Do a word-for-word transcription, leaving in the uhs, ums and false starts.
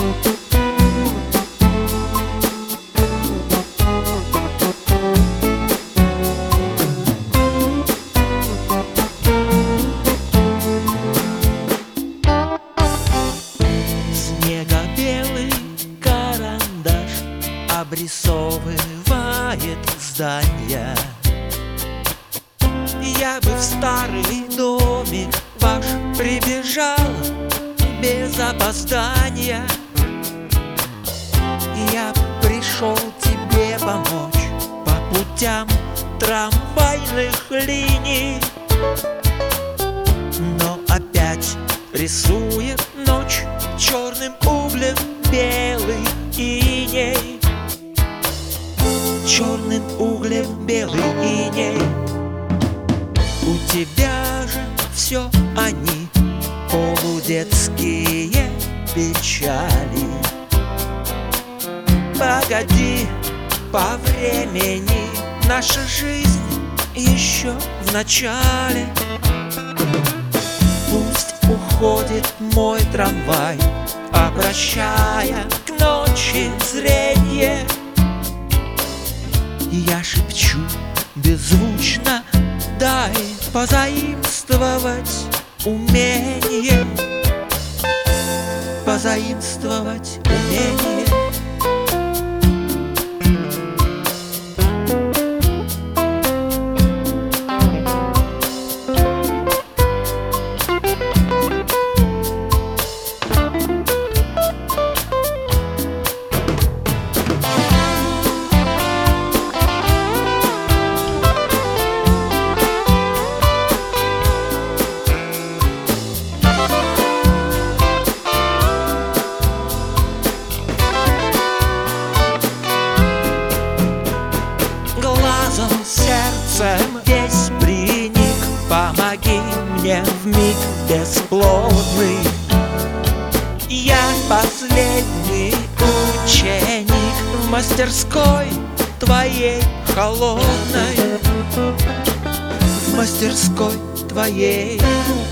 Снего-белый карандаш обрисовывает здания. Я бы в старый домик ваш прибежал без опоздания. Я пришел тебе помочь по путям трамвайных линий, но опять рисует ночь черным углем белый иней. Черным углем белый иней. У тебя же все они полудетские печали. Погоди, по времени наша жизнь еще в начале. Пусть уходит мой трамвай, обращая к ночи зрение. Я шепчу беззвучно: дай позаимствовать умение, позаимствовать умение. Сердцем весь приник, помоги мне вмиг бесплодный. Я последний ученик в мастерской твоей холодной, в мастерской твоей